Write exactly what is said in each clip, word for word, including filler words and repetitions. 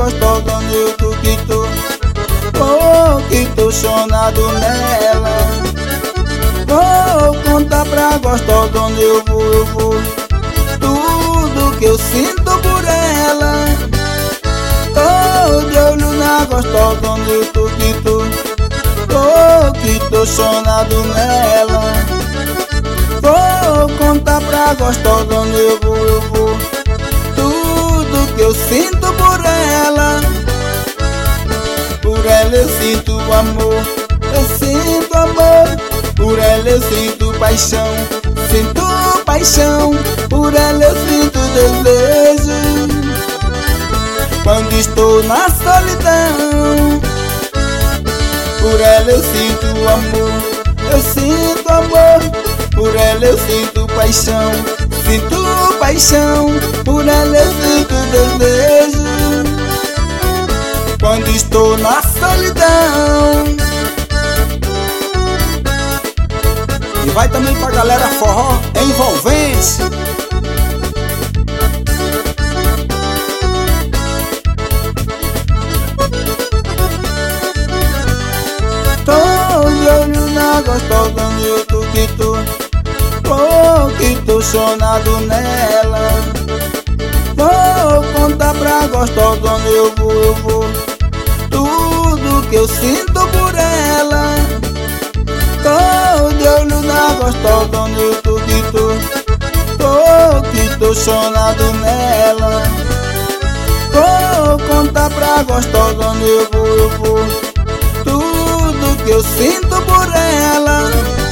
gostosa onde eu tô que tô. Oh, que tô chonado nela. Vou contar pra gostosa onde eu vou, eu vou. Tudo que eu sinto por ela. Tô de olho na gostosa onde eu tô que tô. Oh, que tô chonado nela. Vou contar pra gostosa onde eu vou, eu vou. Tudo que eu sinto por ela. Por ela eu sinto amor, eu sinto amor. Por ela eu sinto paixão, sinto paixão. Por ela eu sinto desejo. Quando estou na solidão, por ela eu sinto amor, eu sinto amor. Por ela eu sinto paixão, sinto paixão. Por ela eu sinto desejo. Quando estou na solidão. E vai também pra galera forró envolvência. Tô de olho na gostosa onde eu tô que tô. Oh, que tô chonado nela. Vou contar pra gostosa onde eu vou, eu vou. Tudo que eu sinto por ela. Tô de olho na gostosa onde eu tô que tô. Tô que tô chonado nela. Vou contar pra gostosa onde eu vou, eu vou. Tudo que eu sinto por ela.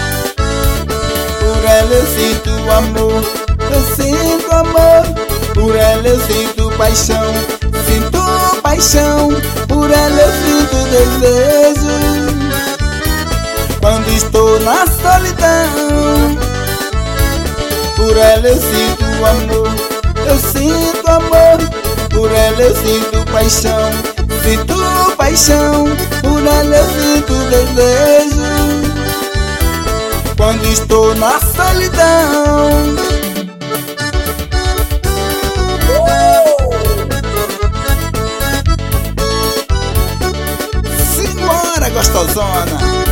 Por ela eu sinto amor, eu sinto amor. Por ela eu sinto paixão, sinto paixão. Por ela eu sinto desejo. Quando estou na solidão, por ela eu sinto amor, eu sinto amor. Por ela eu sinto paixão, sinto paixão. Por ela eu sinto desejo. Quando estou na solidão. Simbora, gostosona!